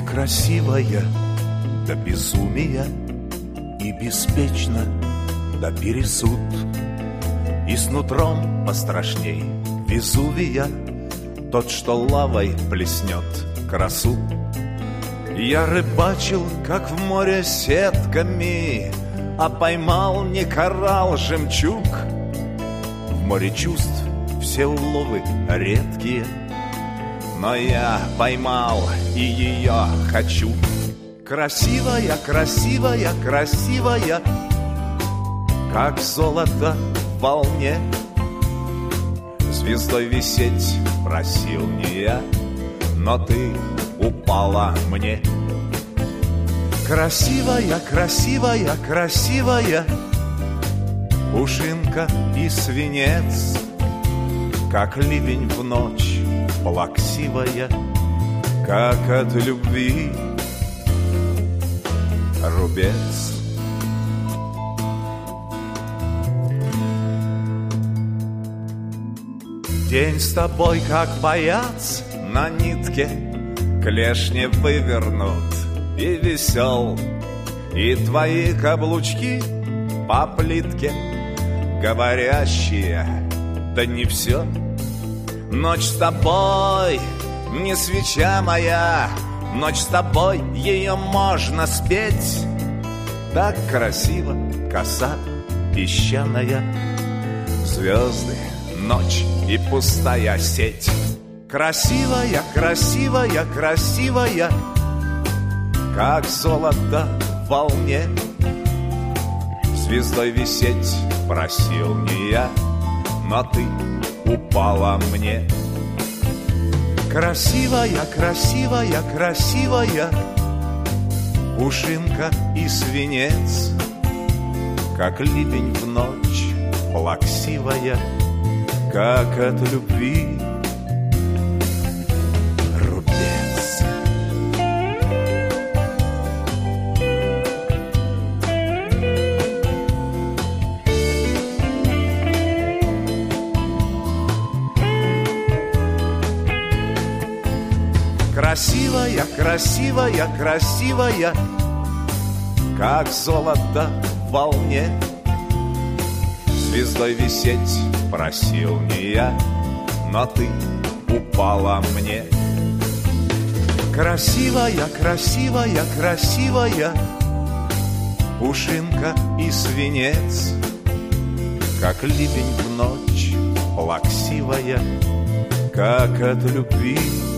красивая до безумия и беспечна до пересуд, и с нутром пострашней Везувия тот, что лавой плеснет красу. Я рыбачил, как в море, сетками, а поймал не коралл, жемчуг. В море чувств все уловы редкие, но я поймал и ее хочу. Красивая, красивая, красивая, как золото в волне. Звездой висеть просил не я, но ты упала мне. Красивая, красивая, красивая, пушинка и свинец, как ливень в ночь плаксивая, как от любви рубец. День с тобой, как паяц на нитке, клешни вывернут и весел, и твои каблучки по плитке, говорящие, да не все. Ночь с тобой не свеча моя, ночь с тобой, ее можно спеть. Так красиво, коса песчаная, звезды, ночь и пустая сеть. Красивая, красивая, красивая, как золото в волне. Звездой висеть просил не я, но ты упала мне. Красивая, красивая, красивая, пушинка и свинец, как ливень в ночь плаксивая, как от любви рубец. Красивая, красивая, красивая, как золото в волне. Звездой висеть просил не я, но ты упала мне. Красивая, красивая, красивая, пушинка и свинец, как ливень в ночь плаксивая, как от любви